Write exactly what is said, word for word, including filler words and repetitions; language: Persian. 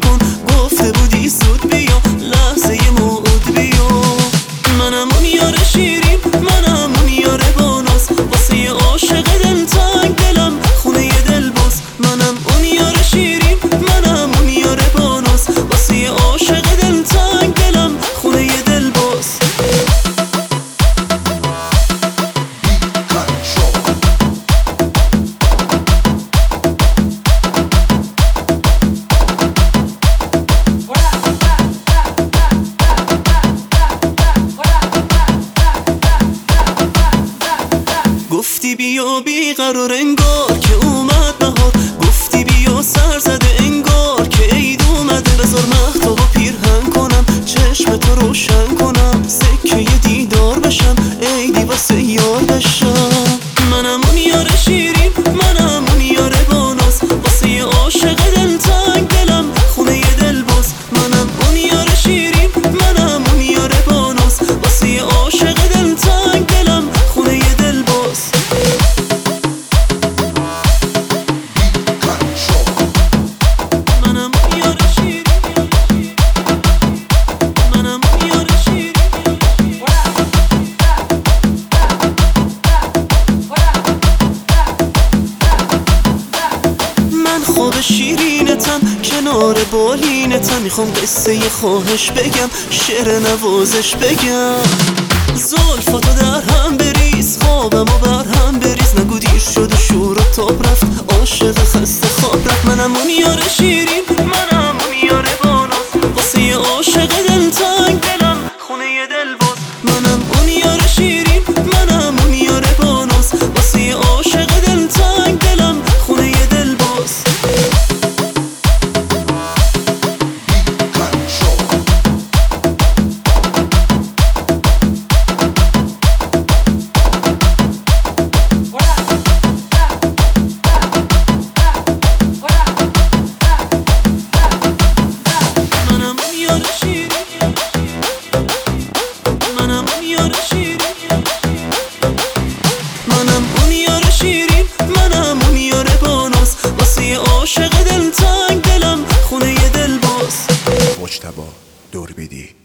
نکن، گفته بودی زود بیا لحظه موعود بیا. منم اون یار شیرین، منم اون یار باناز، واسه یه عاشق دلتنگ دلم خونه یه دل باز. منم اون یار شیرین، منم اون یار باناز، واسه یه عاشق دلتنگ دلم خونه یه دل باز. گفتی بیا بیقرار انگار که اومد بهار، گفتی بیا سر زده انگار که عید اومده. بذار مهتابو پیرهن کنم، چشم تو روشن کنم، سکه ی دیدار بشم، عیدی واسه یار بشم. منم اون یار شیرین، منم اون یار باناز، واسه یه عاشق دلتنگ دلم خونه یه دل باز. منم اون یار شیرین، منم اون یار باناز، واسه یه عاشق دلتنگ دلم خونه یه دل باز. خواب شیرینتم کنار بالینتم، میخوام قصه ی خواهش بگم، شعر نوازش بگم. زلفاتو در هم بریز، خوابمو بر هم بریز، نگو دیر شد و شور و تاب رفت، عاشق خسته خواب رفت. منم اون یار شیرین، منم اون یار باناز، واسه یه عاشق دلتنگ دلم خونه یه دل باز. منم اون یار شیرین، منم اون یار باناز، واسه یه عاشق دلتنگ دلم خونه یه دل باز. عاشق دلتنگ دلم خونه یه دل باز. مجتبی دوربیدی.